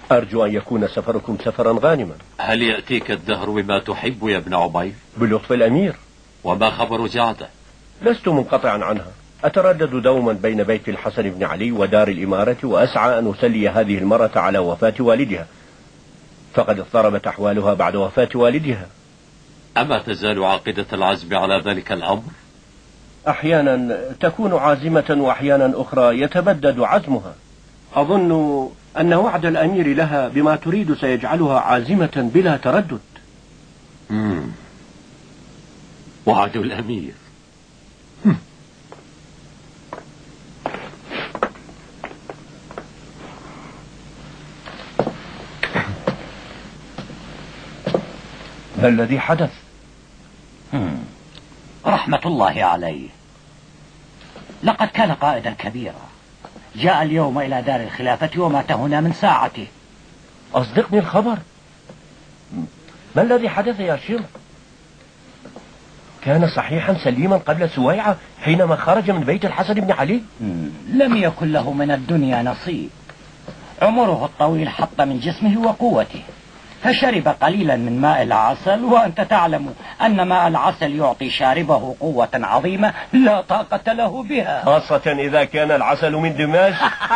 أرجو أن يكون سفركم سفرا غانما. هل يأتيك الدهر بما تحب يا ابن عمير؟ بلطف الأمير. وما خبر جعدة؟ لست منقطعا عنها، أتردد دوما بين بيت الحسن بن علي ودار الإمارة، وأسعى أن أسلي هذه المرة على وفاة والدها، فقد اضطربت أحوالها بعد وفاة والدها. أما تزال عاقدة العزم على ذلك الأمر؟ أحيانا تكون عازمة وأحيانا أخرى يتبدد عزمها. أظن أن وعد الأمير لها بما تريد سيجعلها عازمة بلا تردد. وعد الأمير. ما الذي حدث؟ رحمة الله عليه، لقد كان قائدا كبيرا، جاء اليوم إلى دار الخلافة ومات هنا من ساعته. أصدقني الخبر. ما الذي حدث يا شير؟ كان صحيحا سليما قبل سويعة حينما خرج من بيت الحسن بن علي؟ لم يكن له من الدنيا نصيب، عمره الطويل حط من جسمه وقوته، فشرب قليلا من ماء العسل، وأنت تعلم أن ماء العسل يعطي شاربه قوة عظيمة لا طاقة له بها، خاصة إذا كان العسل من دماج.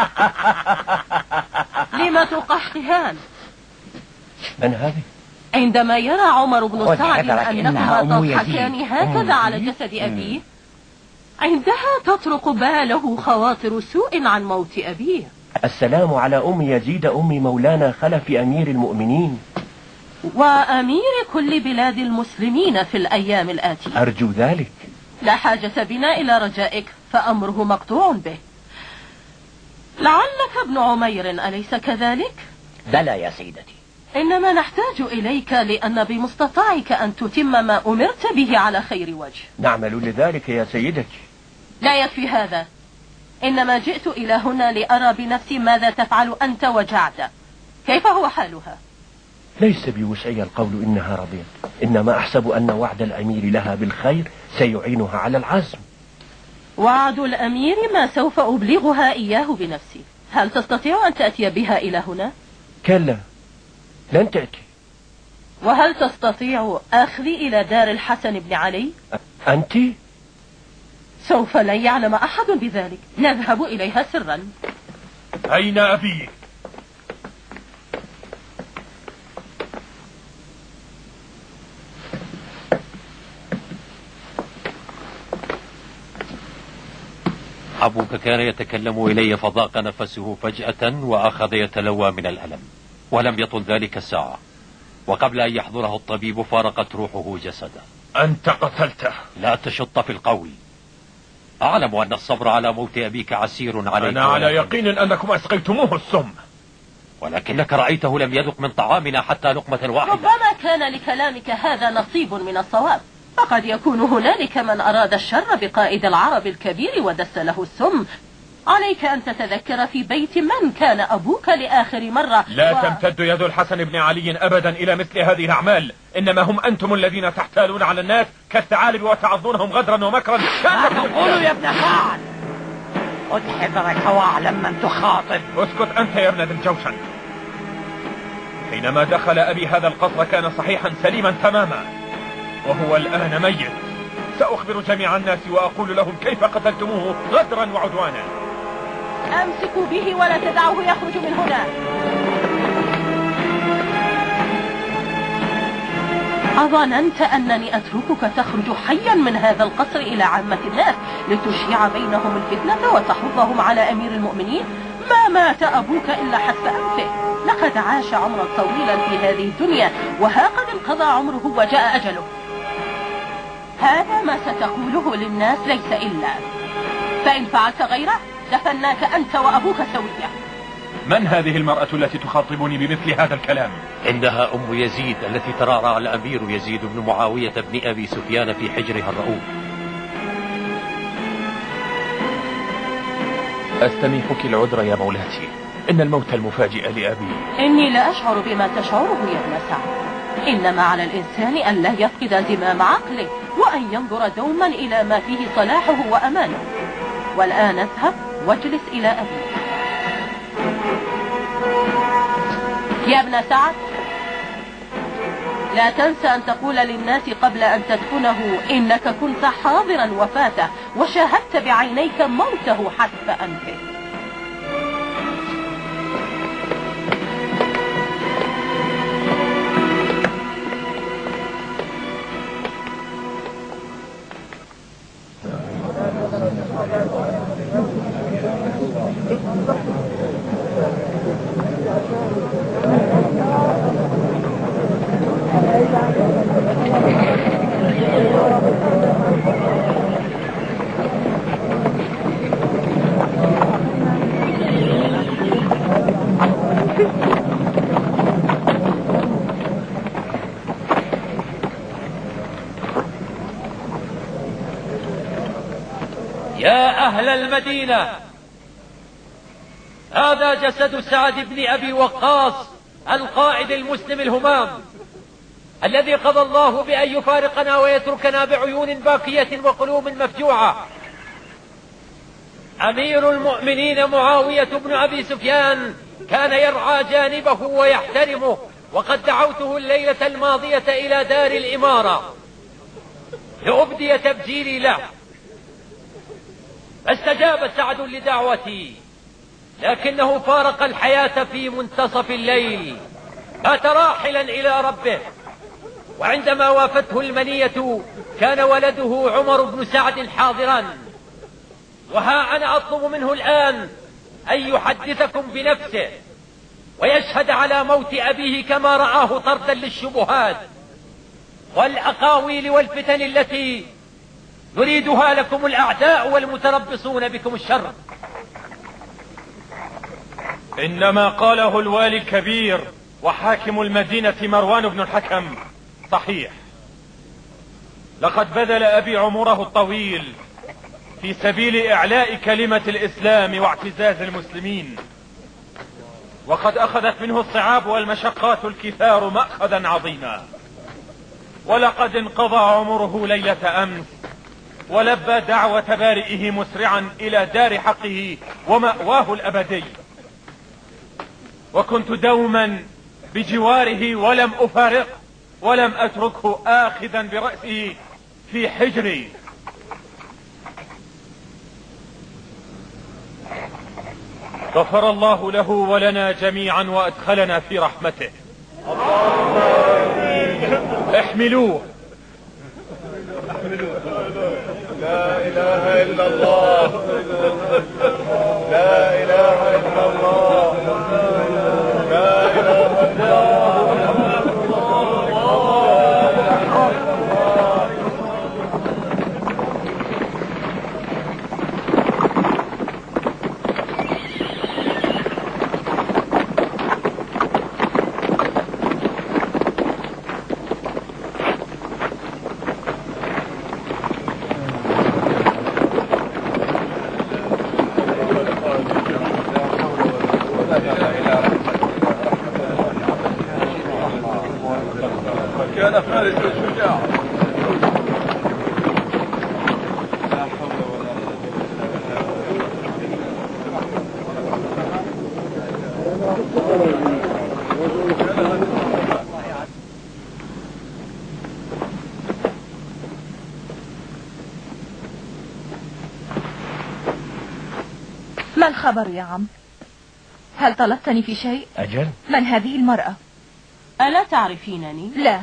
لما تقحطهان؟ من هذه؟ عندما يرى عمر بن سعد أنهما تضحكان هكذا على جسد أبيه، عندها تطرق باله خواطر سوء عن موت أبيه. السلام على أم يزيد أم مولانا خلف أمير المؤمنين وأمير كل بلاد المسلمين في الأيام الآتية. أرجو ذلك. لا حاجة بنا إلى رجائك، فأمره مقطوع به. لعلك ابن عمير أليس كذلك؟ بلى يا سيدتي. إنما نحتاج إليك لأن بمستطاعك أن تتم ما أمرت به على خير وجه. نعمل لذلك يا سيدتي. لا يكفي هذا، إنما جئت إلى هنا لأرى بنفسي ماذا تفعل أنت وجعدة. كيف هو حالها؟ ليس بوسعي القول إنها رضيت، إنما أحسب أن وعد الأمير لها بالخير سيعينها على العزم. وعد الأمير ما سوف أبلغها إياه بنفسي. هل تستطيع أن تأتي بها إلى هنا؟ كلا، لن تأتي. وهل تستطيع أخذي إلى دار الحسن بن علي؟ أنت؟ سوف لن يعلم أحد بذلك، نذهب إليها سرا. أين أبي؟ أبوك كان يتكلم إلي فضاق نفسه فجأة وأخذ يتلوى من الألم، ولم يطل ذلك ساعة، وقبل أن يحضره الطبيب فارقت روحه جسده. أنت قتلته؟ لا تشط في القول، أعلم أن الصبر على موت أبيك عسير عليك. أنا على يقين أنكم أسقيتموه السم، ولكنك رأيته لم يذق من طعامنا حتى لقمة واحدة. ربما كان لكلامك هذا نصيب من الصواب، فقد يكون هنالك من أراد الشر بقائد العرب الكبير ودس له السم. عليك أن تتذكر في بيت من كان أبوك لآخر مرة. لا تمتد يد الحسن بن علي أبدا إلى مثل هذه الأعمال، إنما هم أنتم الذين تحتالون على الناس كالثعالب وتعظونهم غدرا ومكرا. لا تقولوا يا ابن سعد، خذ حذرك واعلم من تخاطب. اسكت أنت يا ابن ذي الجوشن. حينما دخل أبي هذا القصر كان صحيحا سليما تماما، وهو الآن ميت. سأخبر جميع الناس وأقول لهم كيف قتلتموه غدرا وعدوانا. أمسكوا به ولا تدعوه يخرج من هنا. أظننت أنني أتركك تخرج حيا من هذا القصر إلى عامة الناس لتشيع بينهم الفتنة وتحضهم على أمير المؤمنين؟ ما مات أبوك إلا حتف أنفه، لقد عاش عمرا طويلا في هذه الدنيا، وها قد انقضى عمره وجاء أجله. هذا ما ستقوله للناس ليس إلا، فإن فعلت غيره دفناك أنت وأبوك سويا. من هذه المرأة التي تخاطبني بمثل هذا الكلام؟ إنها أم يزيد التي ترعرع الأمير يزيد بن معاوية بن أبي سفيان في حجرها الرؤوف. أستميحك العذر يا مولاتي، إن الموت المفاجئ لأبي. إني لا أشعر بما تشعره يا ابن سعد، إنما على الإنسان أن لا يفقد زمام عقله، وأن ينظر دوما إلى ما فيه صلاحه وأمانه. والآن اذهب واجلس إلى أبيك. يا ابن سعد، لا تنسى أن تقول للناس قبل أن تدفنه إنك كنت حاضرا وفاته وشاهدت بعينيك موته حتف أنفه. يا أهل المدينة، هذا جسد سعد بن أبي وقاص القائد المسلم الهمام، الذي قضى الله بأن يفارقنا ويتركنا بعيون باكية وقلوب مفجوعة. أمير المؤمنين معاوية بن أبي سفيان كان يرعى جانبه ويحترمه، وقد دعوته الليلة الماضية إلى دار الإمارة لأبدي تبجيلي له، فاستجاب سعد لدعوتي، لكنه فارق الحياة في منتصف الليل، مات راحلا إلى ربه. وعندما وافته المنية كان ولده عمر بن سعد حاضرا، وها أنا أطلب منه الآن أن يحدثكم بنفسه ويشهد على موت أبيه كما رآه طردا للشبهات والأقاويل والفتن التي يريدها لكم الأعداء والمتربصون بكم الشر. إنما قاله الوالي الكبير وحاكم المدينة مروان بن الحكم صحيح. لقد بذل أبي عمره الطويل في سبيل إعلاء كلمة الإسلام واعتزاز المسلمين، وقد أخذت منه الصعاب والمشقات الكثار مأخذا عظيما، ولقد انقضى عمره ليلة أمس ولبى دعوة بارئه مسرعا إلى دار حقه ومأواه الأبدي، وكنت دوما بجواره ولم أفارق ولم أتركه آخذا برأسه في حجري. غفر الله له ولنا جميعا وأدخلنا في رحمته. احملوه. لا إله إلا الله، لا إله إلا الله، لا إله إلا الله. كان فارس شجاع. ما الخبر يا عم؟ هل طلبتني في شيء؟ أجل. من هذه المرأة؟ ألا تعرفينني؟ لا.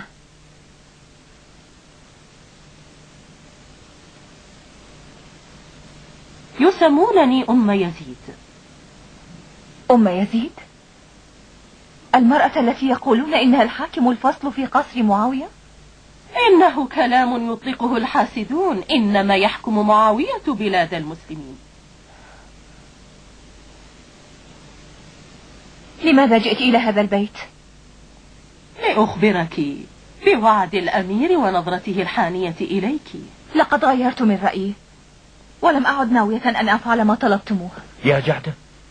يسمونني أم يزيد. أم يزيد؟ المرأة التي يقولون إنها الحاكم الفصل في قصر معاوية؟ إنه كلام يطلقه الحاسدون، إنما يحكم معاوية بلاد المسلمين. لماذا جئت إلى هذا البيت؟ لأخبرك بوعد الأمير ونظرته الحانية إليك. لقد غيرت من رأيي ولم أعد ناوية أن أفعل ما طلبتموه. يا جعدة،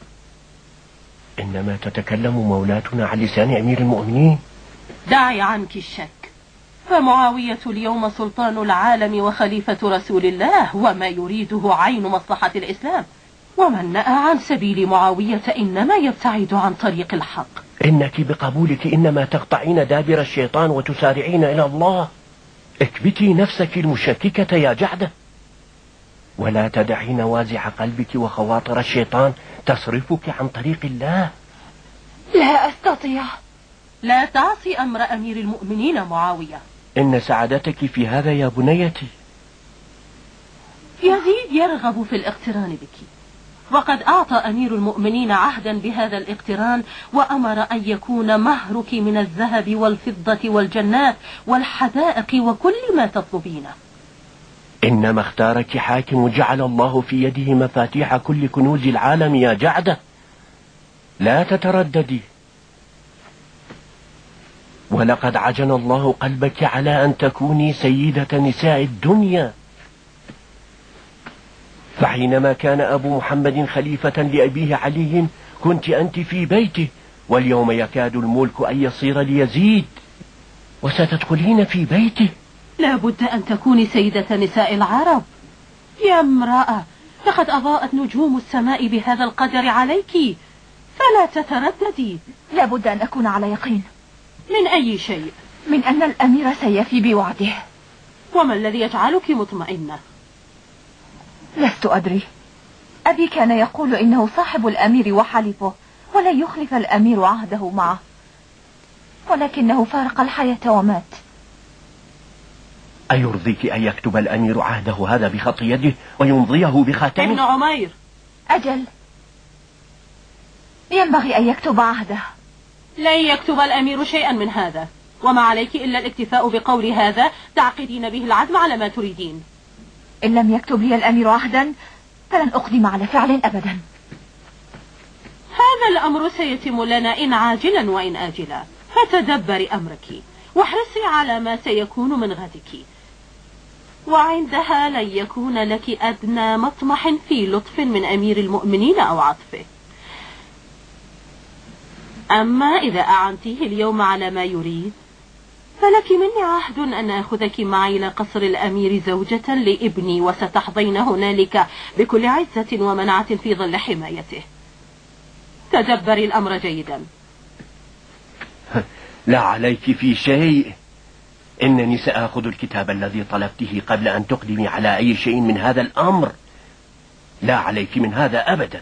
إنما تتكلم مولاتنا عن لسان أمير المؤمنين. دعي عنك الشك، فمعاوية اليوم سلطان العالم وخليفة رسول الله، وما يريده عين مصلحة الإسلام، ومن نأى عن سبيل معاوية إنما يبتعد عن طريق الحق. إنك بقبولك إنما تقطعين دابر الشيطان وتسارعين إلى الله. اكبتي نفسك المشككة يا جعدة، ولا تدعي نوازع قلبك وخواطر الشيطان تصرفك عن طريق الله. لا أستطيع. لا تعصي أمر أمير المؤمنين معاوية. إن سعادتك في هذا يا بنيتي. يزيد يرغب في الاقتران بك، وقد أعطى أمير المؤمنين عهدا بهذا الاقتران، وأمر أن يكون مهرك من الذهب والفضة والجنات والحدائق وكل ما تطلبينه. إنما اختارك حاكم وجعل الله في يده مفاتيح كل كنوز العالم يا جعدة، لا تترددي. ولقد عجن الله قلبك على أن تكوني سيدة نساء الدنيا. فحينما كان أبو محمد خليفة لأبيه علي كنت أنت في بيته، واليوم يكاد الملك أن يصير ليزيد وستدخلين في بيته. لا بد أن تكوني سيدة نساء العرب يا امرأة، لقد أضاءت نجوم السماء بهذا القدر عليك، فلا تترددي. لا بد أن أكون على يقين. من أي شيء؟ من أن الأمير سيفي بوعده. وما الذي يجعلك مطمئنة؟ لست أدري. أبي كان يقول إنه صاحب الأمير وحليفه، ولن يخلف الأمير عهده معه، ولكنه فارق الحياة ومات. أيرضيك أن يكتب الأمير عهده هذا بخط يده ويمضيه بخاتمه؟ ابن عمير. أجل، ينبغي أن يكتب عهده. لن يكتب الأمير شيئا من هذا، وما عليك إلا الاكتفاء بقول هذا تعقدين به العزم على ما تريدين. إن لم يكتب لي الأمير عهدا فلن أقدم على فعل أبدا. هذا الأمر سيتم لنا إن عاجلا وإن آجلا، فتدبري أمرك واحرصي على ما سيكون من غدك، وعندها لن يكون لك أدنى مطمح في لطف من أمير المؤمنين أو عطفه. أما إذا أعنتيه اليوم على ما يريد فلك مني عهد أن أخذك معي إلى قصر الأمير زوجة لابني، وستحظين هنالك بكل عزة ومنعة في ظل حمايته. تدبري الأمر جيدا. لا عليك في شيء، إنني سأخذ الكتاب الذي طلبته قبل أن تقدمي على أي شيء من هذا الأمر. لا عليك من هذا أبدا.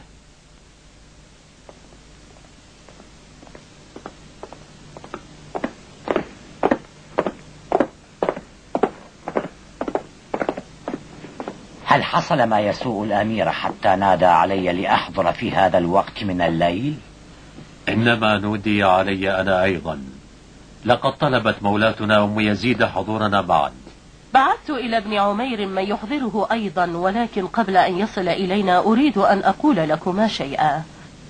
هل حصل ما يسوء الأمير حتى نادى علي لأحضر في هذا الوقت من الليل؟ إنما نودي علي أنا أيضا. لقد طلبت مولاتنا أم يزيد حضورنا معا. بعثت إلى ابن عمير من يحضره أيضا، ولكن قبل أن يصل إلينا أريد أن أقول لكما شيئا.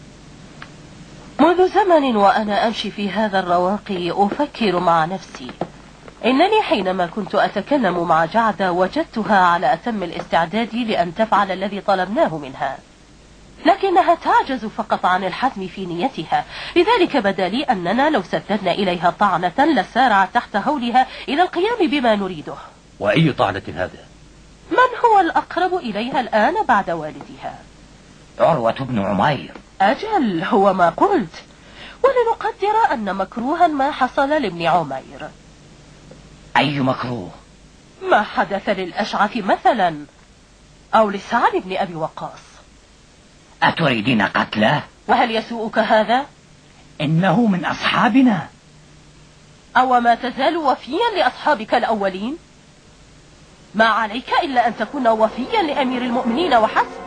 منذ زمن وأنا أمشي في هذا الرواقي أفكر مع نفسي إنني حينما كنت أتكلم مع جعدة وجدتها على أتم الاستعداد لأن تفعل الذي طلبناه منها، لكنها تعجز فقط عن الحزم في نيتها. لذلك بدا لي أننا لو سددنا إليها طعنة لسارع تحت هولها إلى القيام بما نريده. وأي طعنة هذا؟ من هو الأقرب إليها الآن بعد والدها؟ عروة بن عمير. أجل، هو ما قلت. ولنقدر أن مكروها ما حصل لابن عمير. أي مكروه؟ ما حدث للأشعث مثلا، أو لسعد بن أبي وقاص. أتريدين قتله؟ وهل يسوءك هذا؟ إنه من أصحابنا. أو ما تزال وفيا لأصحابك الأولين؟ ما عليك إلا أن تكون وفيا لأمير المؤمنين وحسب.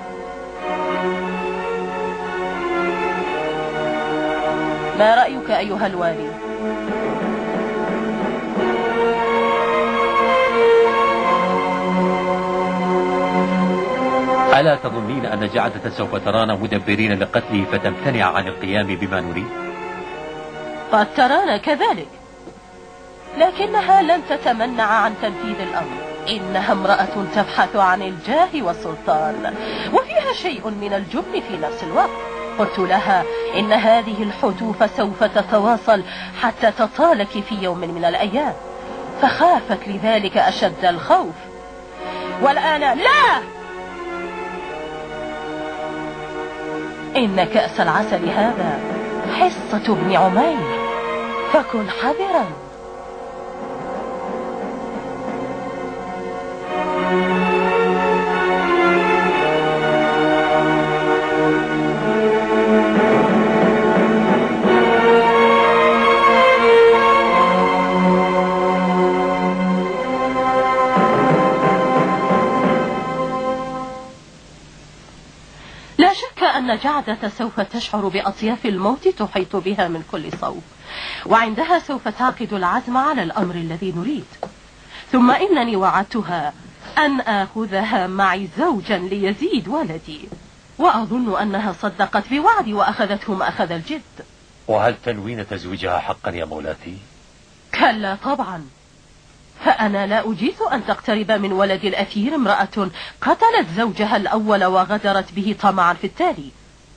ما رأيك أيها الوالي؟ ألا تظنين أن جعدة سوف ترانا مدبرين لقتله فتمتنع عن القيام بما نريد؟ قد ترانا كذلك، لكنها لن تتمنع عن تنفيذ الأمر. إنها امرأة تبحث عن الجاه والسلطان، وفيها شيء من الجبن في نفس الوقت. قلت لها إن هذه الحتوف سوف تتواصل حتى تطالك في يوم من الأيام، فخافت لذلك أشد الخوف. والآن لا، إن كأس العسل هذا حصة ابن عمير، فكن حذرا. أن جعدة سوف تشعر بأطياف الموت تحيط بها من كل صوب، وعندها سوف تعقد العزم على الأمر الذي نريد. ثم إنني وعدتها أن آخذها معي زوجا ليزيد ولدي، وأظن أنها صدقت بوعدي وأخذته مأخذ الجد. وهل تنوين تزويجها حقا يا مولاتي؟ كلا طبعا، فأنا لا أجيز أن تقترب من ولد الأثير امرأة قتلت زوجها الأول وغدرت به طمعا في التالي.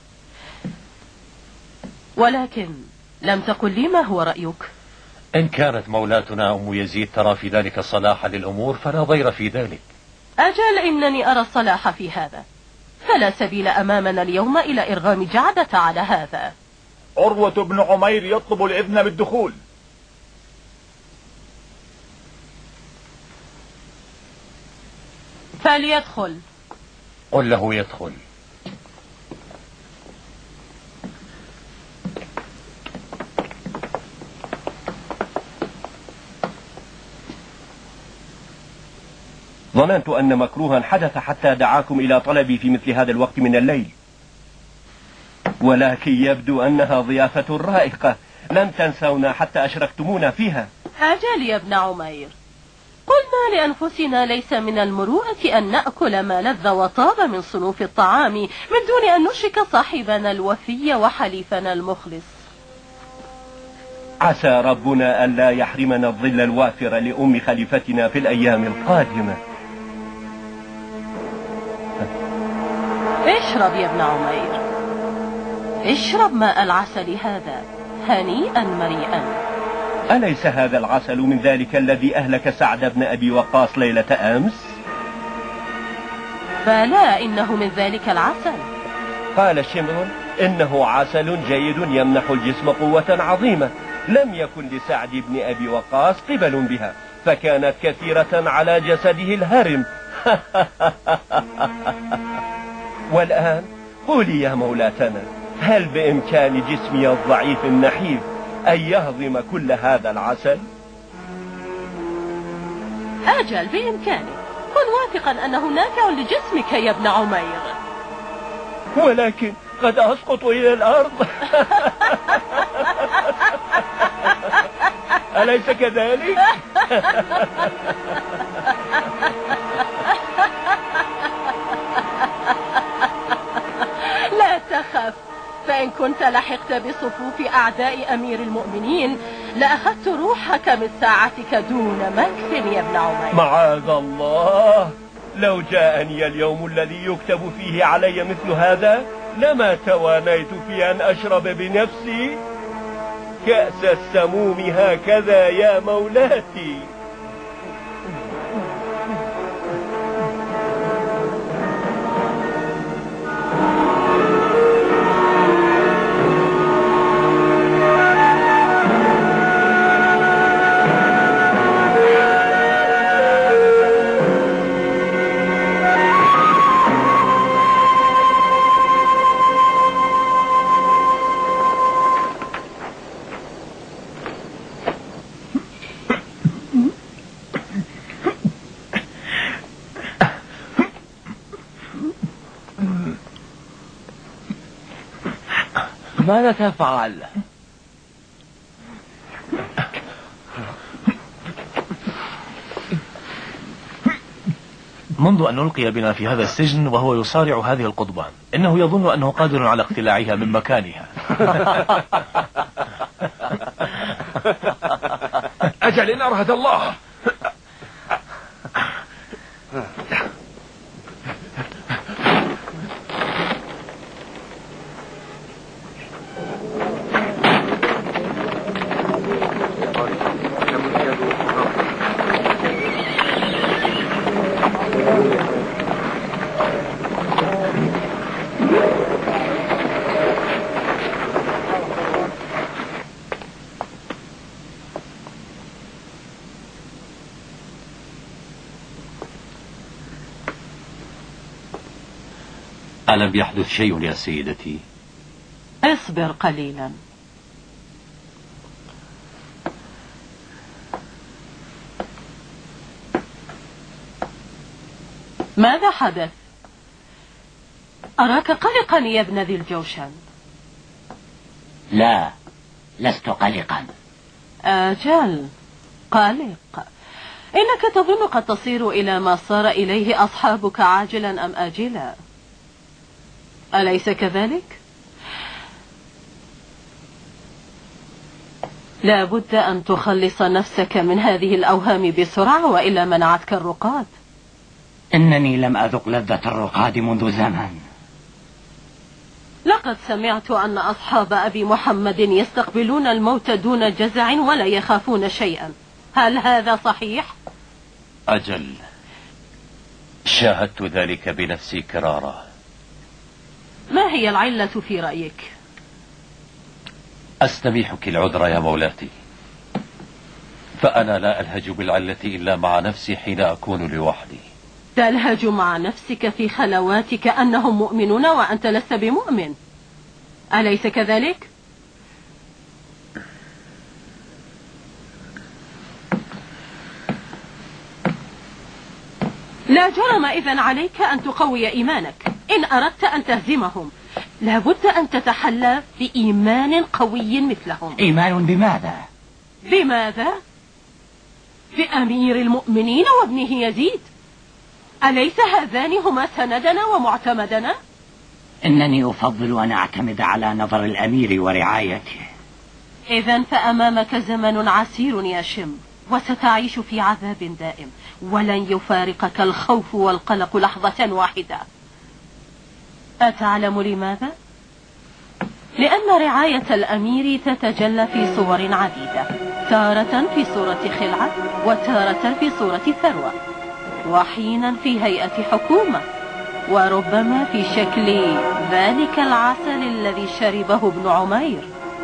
ولكن لم تقل لي ما هو رأيك؟ إن كانت مولاتنا أم يزيد ترى في ذلك صلاحا للأمور فلا ضير في ذلك. أجل، إنني أرى الصلاح في هذا، فلا سبيل أمامنا اليوم إلى إرغام جعدة على هذا. عروة بن عمير يطلب الإذن بالدخول. فليدخل. قل له يدخل. ظننت أن مكروها حدث حتى دعاكم إلى طلبي في مثل هذا الوقت من الليل، ولكن يبدو أنها ضيافة رائقة لم تنسونا حتى أشركتمونا فيها. أجل يا ابن عمير، قلنا لأنفسنا ليس من المروءة أن نأكل ما لذ وطاب من صنوف الطعام من دون أن نشرك صاحبنا الوفي وحليفنا المخلص. عسى ربنا أن لا يحرمنا الظل الوافر لأم خليفتنا في الأيام القادمة. اشرب يا ابن عمير، اشرب ماء العسل هذا هنيئا مريئا. أليس هذا العسل من ذلك الذي أهلك سعد بن أبي وقاص ليلة أمس؟ فلا، إنه من ذلك العسل. قال شمر إنه عسل جيد يمنح الجسم قوة عظيمة، لم يكن لسعد بن أبي وقاص قبل بها، فكانت كثيرة على جسده الهرم. والآن قولي يا مولاتنا، هل بإمكان جسمي الضعيف النحيف أن يهضم كل هذا العسل؟ أجل بإمكانه، كن واثقا أنه نافع لجسمك يا ابن عمير. ولكن قد أسقط إلى الأرض. أليس كذلك؟ لا تخف، فإن كنت لحقت بصفوف أعداء أمير المؤمنين لأخذت روحك من ساعتك دون مكف يا ابن عمير. معاذ الله، لو جاءني اليوم الذي يكتب فيه علي مثل هذا لما توانيت في أن أشرب بنفسي كأس السموم هكذا يا مولاتي. ماذا تفعل؟ منذ أن ألقي بنا في هذا السجن وهو يصارع هذه القضبان، إنه يظن أنه قادر على اقتلاعها من مكانها. أجل إن أرهد الله. ألم يحدث شيء يا سيدتي؟ اصبر قليلا. ماذا حدث؟ أراك قلقا يا ابن ذي الجوشن. لا، لست قلقا. أجل قلق. إنك تظن قد تصير إلى ما صار إليه أصحابك عاجلا أم آجلا، أليس كذلك؟ لا بد أن تخلص نفسك من هذه الأوهام بسرعة، وإلا منعتك الرقاد. إنني لم أذق لذة الرقاد منذ زمن. لقد سمعت أن أصحاب أبي محمد يستقبلون الموت دون جزع ولا يخافون شيئا، هل هذا صحيح؟ أجل، شاهدت ذلك بنفسي كرارا. ما هي العلة في رأيك؟ أستميحك العذر يا مولاتي، فأنا لا ألهج بالعلة إلا مع نفسي حين أكون لوحدي. تلهج مع نفسك في خلواتك أنهم مؤمنون وأنت لست بمؤمن، أليس كذلك؟ لا جرم إذن عليك أن تقوي إيمانك إن أردت أن تهزمهم. لابد أن تتحلى بإيمان قوي مثلهم. إيمان بماذا؟ بماذا؟ بأمير المؤمنين وابنه يزيد، أليس هذان هما سندنا ومعتمدنا؟ إنني أفضل أن أعتمد على نظر الأمير ورعايته. إذن فأمامك زمن عسير يا شم، وستعيش في عذاب دائم، ولن يفارقك الخوف والقلق لحظة واحدة. أتعلم لماذا؟ لأن رعاية الأمير تتجلى في صور عديدة، تارة في صورة خلعة، وتارة في صورة ثروة، وحينا في هيئة حكومة، وربما في شكل ذلك العسل الذي شربه ابن عمير.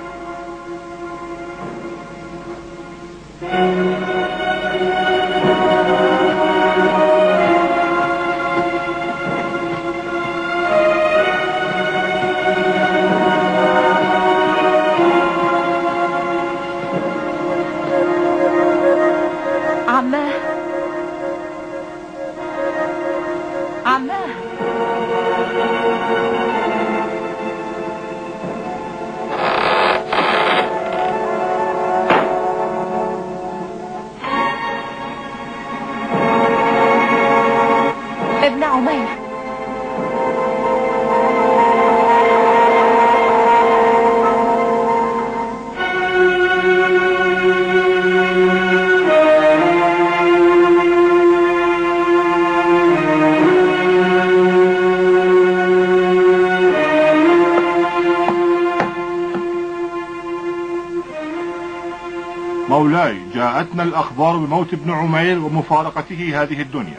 ابن عمير، مولاي، جاءتنا الأخبار بموت ابن عمير ومفارقته هذه الدنيا.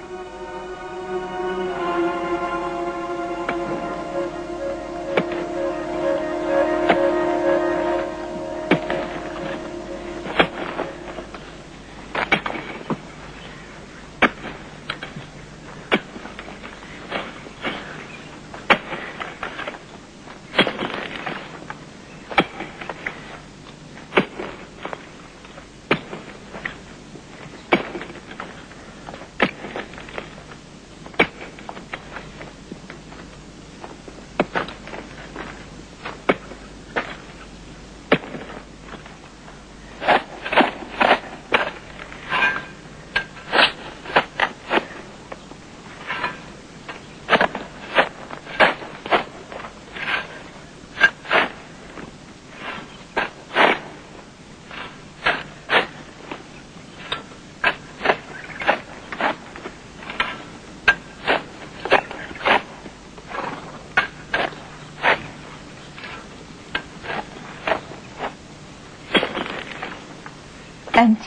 أنت؟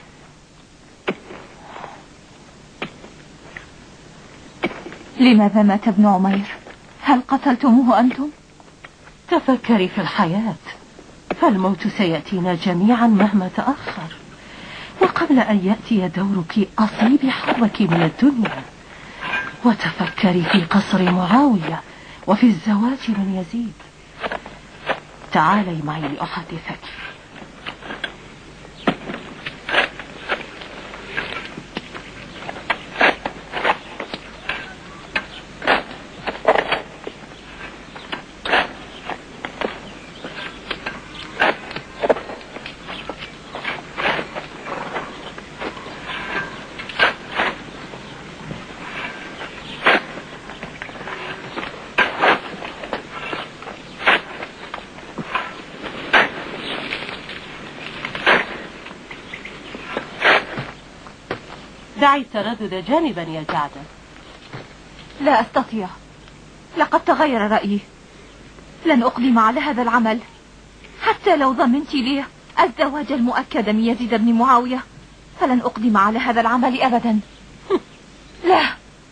لماذا مات ابن عمير؟ هل قتلتموه أنتم؟ تفكري في الحياة، فالموت سيأتينا جميعا مهما تأخر، وقبل أن يأتي دورك أصيبي حظك من الدنيا، وتفكري في قصر معاوية وفي الزواج من يزيد. تعالي معي لأحدثك. دعي التردد جانبا يا جعدة. لا أستطيع، لقد تغير رأيي. لن أقدم على هذا العمل حتى لو ضمنت لي الزواج المؤكد من يزيد بن معاوية، فلن أقدم على هذا العمل أبدا. لا.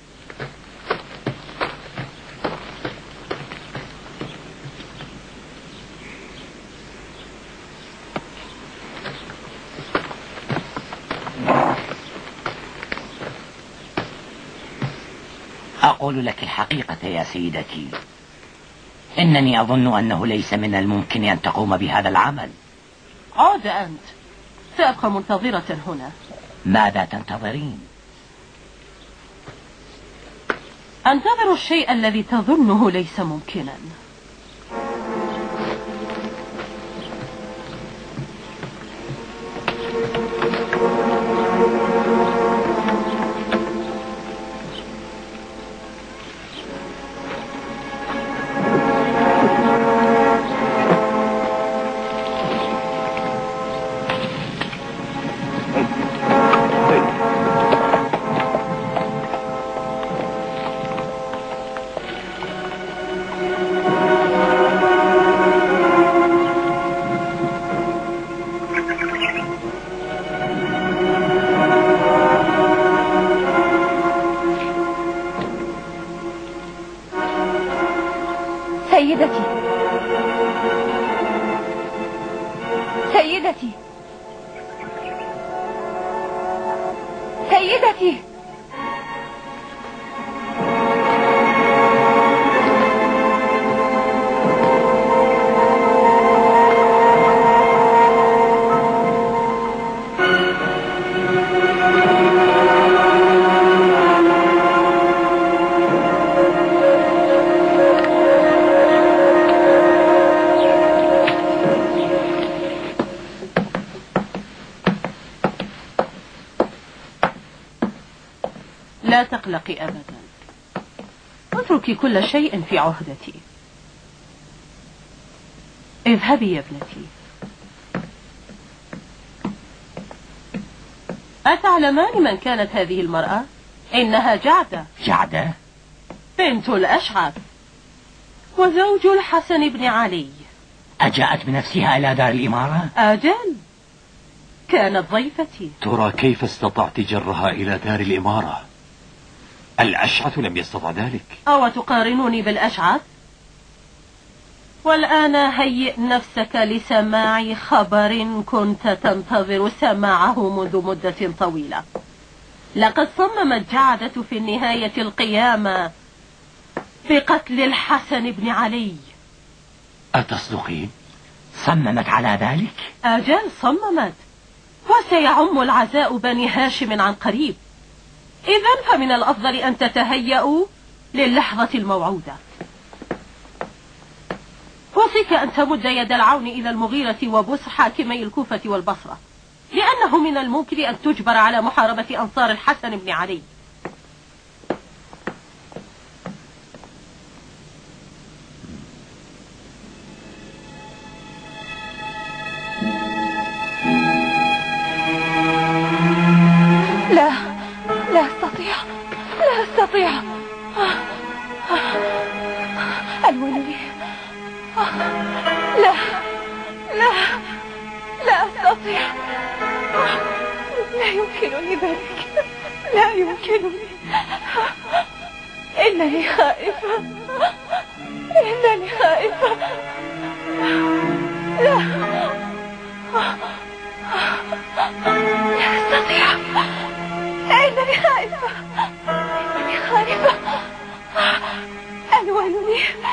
أقول لك الحقيقة يا سيدتي، إنني أظن أنه ليس من الممكن أن تقوم بهذا العمل. عود أنت، سأبقى منتظرة هنا. ماذا تنتظرين؟ أنتظر الشيء الذي تظنه ليس ممكنا. سيدتي، سيدتي، سيدتي. لا تقلقي أبدا، اتركي كل شيء في عهدتي. اذهبي يا ابنتي. أتعلمان من كانت هذه المرأة؟ إنها جعدة. جعدة؟ بنت الأشعث وزوج الحسن بن علي. أجاءت بنفسها إلى دار الإمارة؟ أجل، كانت ضيفتي. ترى كيف استطعت جرها إلى دار الإمارة؟ الأشعث لم يستطع ذلك. أو تقارنوني بالأشعث؟ والآن هيئ نفسك لسماع خبر كنت تنتظر سماعه منذ مدة طويلة. لقد صممت جعدة في النهاية القيامة بقتل الحسن بن علي. أتصدقين؟ صممت على ذلك؟ أجل صممت، وسيعم العزاء بني هاشم عن قريب. إذن فمن الأفضل أن تتهيأوا للحظة الموعودة. وصيك أن تمد يد العون إلى المغيرة وبسر حاكمي الكوفة والبصرة، لأنه من الممكن أن تجبر على محاربة أنصار الحسن بن علي. لا، لا أستطيع، لا أستطيع. الولي، لا، لا، لا أستطيع. لا يمكنني ذلك، لا يمكنني. إنني خائفة، إنني خائفة. لا، لا أستطيع. إنني خائفة، إنني خائفة. الولي،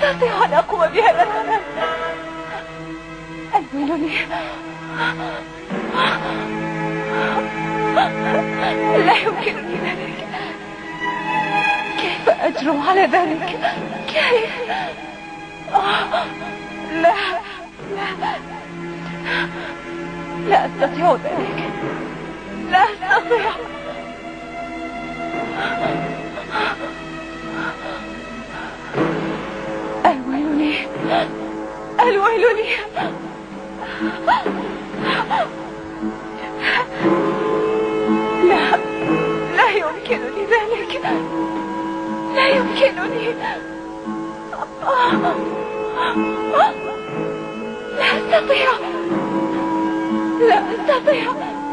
أستطيع أن أقوم بهذا العمل. الويل لي. لا يمكنني ذلك. كيف أجرؤ على ذلك؟ كيف؟ لا لا لا أستطيع ذلك. لا أستطيع. الويل لي. الويل لي. لا لا يمكنني ذلك. لا يمكنني. لا أستطيع. لا أستطيع.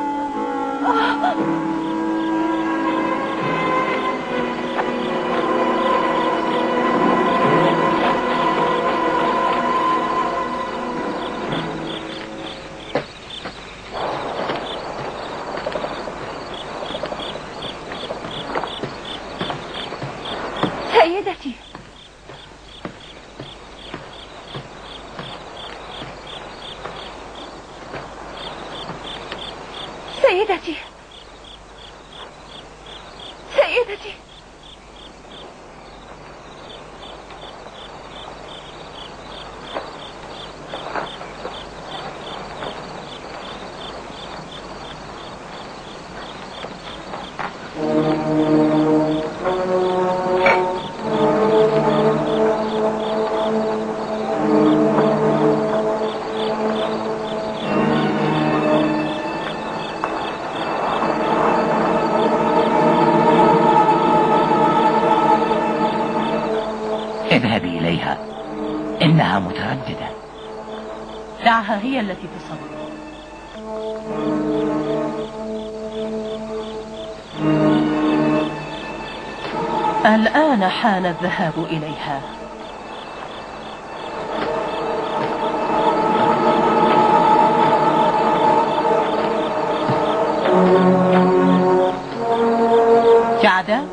سيدتي. سيدتي. سيدتي. اذهبي إليها، إنها مترددة. دعها هي التي تصرف. الآن حان الذهاب إليها. جعدة.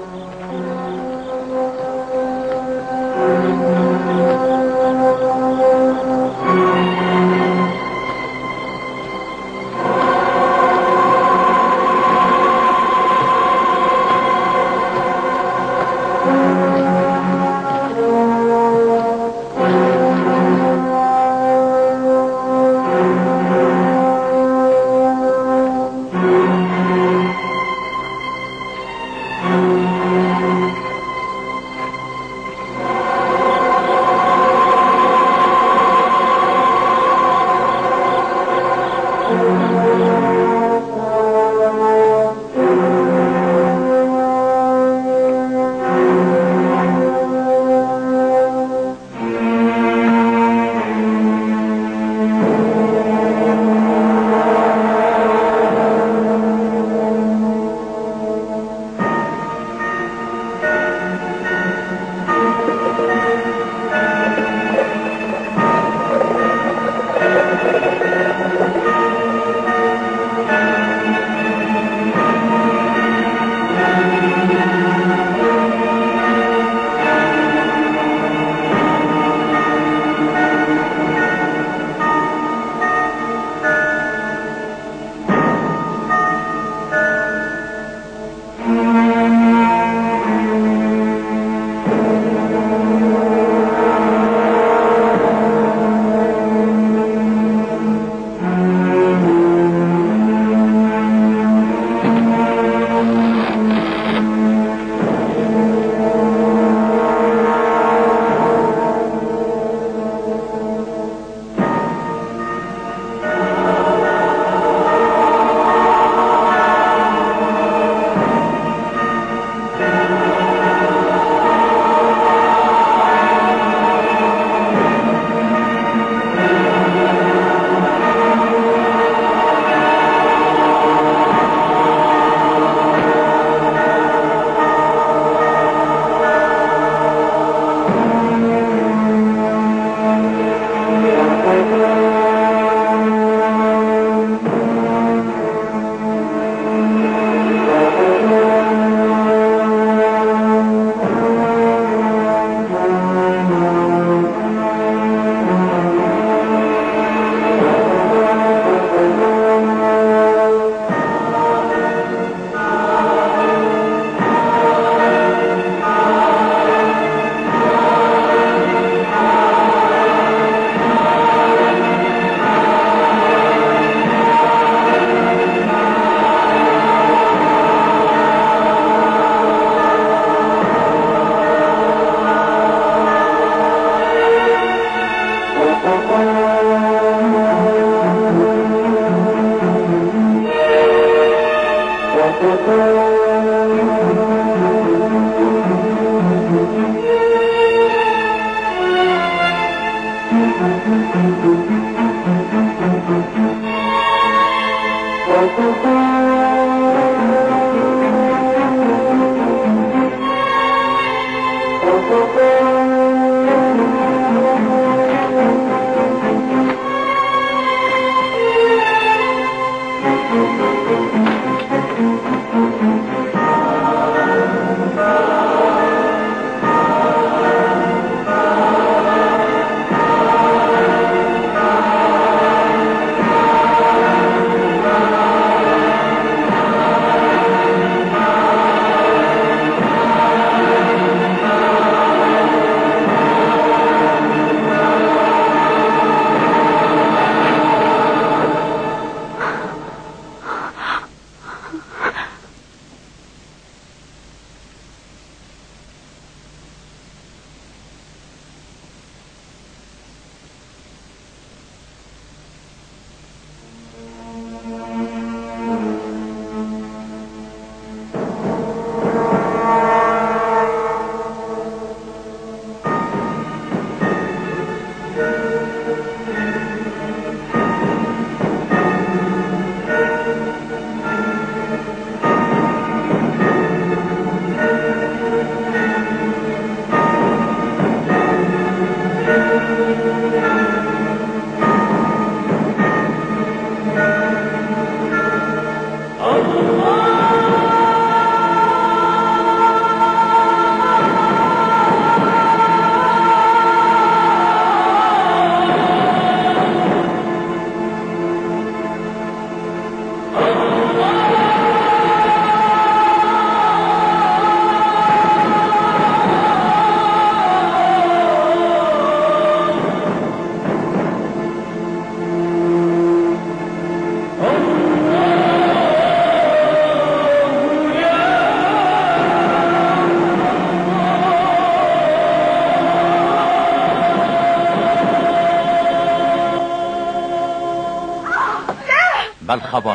ما الخبر؟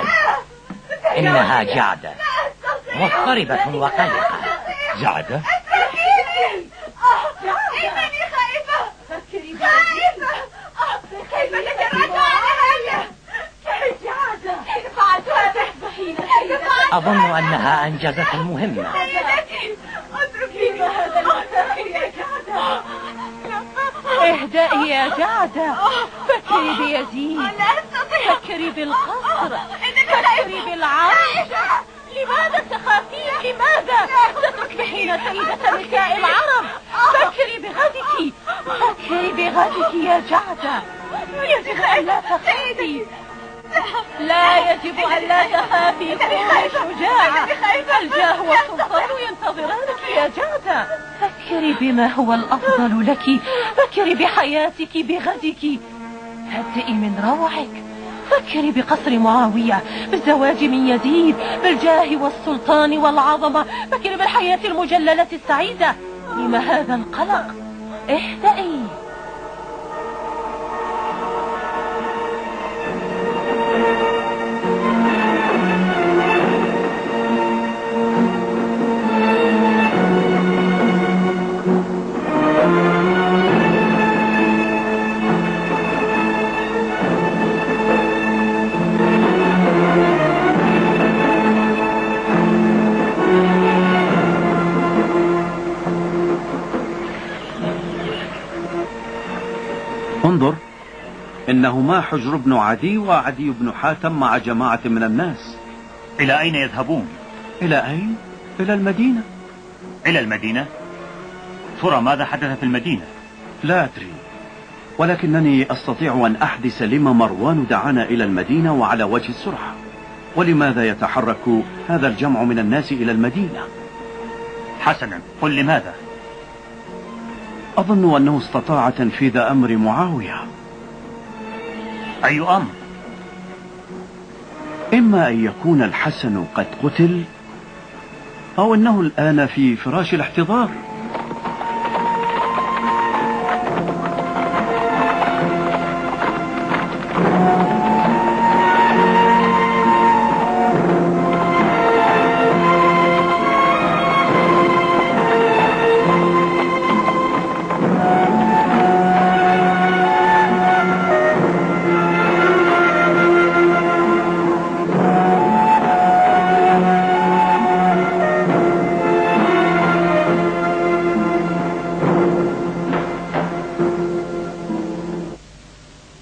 إنها جعدة مضطربة وقلقة. جعدة؟ إنني خائفة. كيف تتراجع علي؟ كيف جعدة؟ كيف فعلت هذا؟ أظن أنها أنجزت المهمة. سيدتي اتركيني هذا المساء يا جعدة. اهدئي يا جعدة، فكري بيزيد، فكري بالقصر، فكري بالعرش. لماذا تخافين؟ لماذا ستصبحين سيدة نساء العرب؟ فكري بغدك، فكري بغدك يا جعدة. يجب أن لا تخافي، لا يجب أن لا تخافي. كوني شجاعة، الجاه والسلطان ينتظرانك يا جعدة. فكري بما هو الأفضل لك، فكري بحياتك، بغدك. هدئي من روعك، فكري بقصر معاوية، بالزواج من يزيد، بالجاه والسلطان والعظمة. فكري بالحياة المجللة السعيدة. لما هذا القلق؟ اهدئي. انظر، إنهما حجر بن عدي وعدي بن حاتم مع جماعة من الناس. إلى أين يذهبون؟ إلى أين؟ إلى المدينة. إلى المدينة؟ ترى ماذا حدث في المدينة؟ لا أدري، ولكنني أستطيع أن أحدث لما مروان دعانا إلى المدينة وعلى وجه السرعة. ولماذا يتحرك هذا الجمع من الناس إلى المدينة؟ حسنا، قل لماذا؟ أظن أنه استطاع تنفيذ أمر معاوية. أي أمر؟ إما أن يكون الحسن قد قتل، أو أنه الآن في فراش الاحتضار.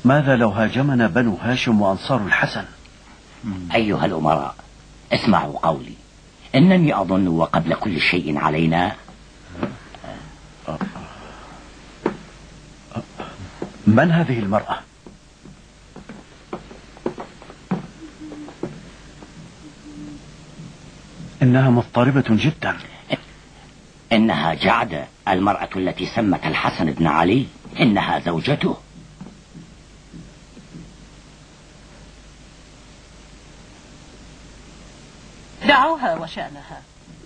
ماذا لو هاجمنا بنو هاشم وأنصار الحسن؟ أيها الأمراء، اسمعوا قولي. إنني أظن وقبل كل شيء علينا من هذه المرأة؟ إنها مضطربة جدا. إنها جعدة، المرأة التي سمت الحسن بن علي. إنها زوجته. دعوها وشأنها.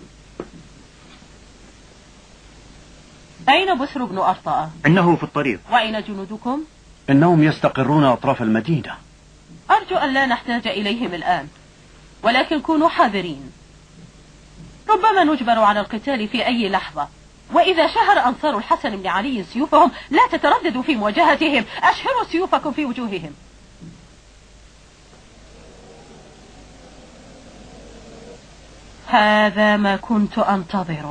أين بسر بن أرطاء؟ إنه في الطريق. وأين جنودكم؟ إنهم يستقرون أطراف المدينة. أرجو أن لا نحتاج إليهم الآن، ولكن كونوا حذرين، ربما نجبر على القتال في أي لحظة. وإذا شهر أنصار الحسن بن علي سيوفهم لا تترددوا في مواجهتهم، أشهروا سيوفكم في وجوههم. هذا ما كنت أنتظره.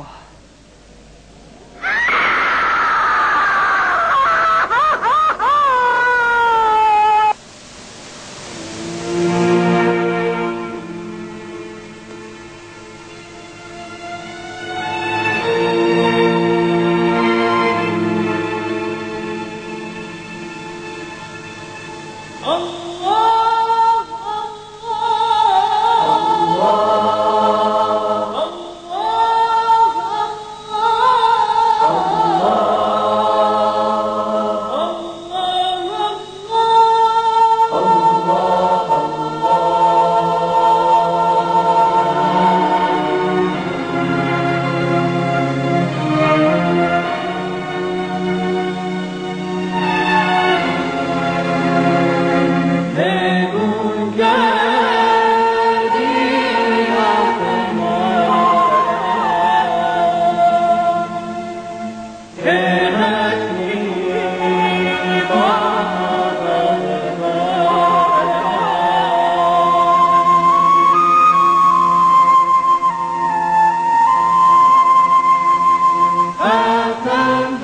Hassan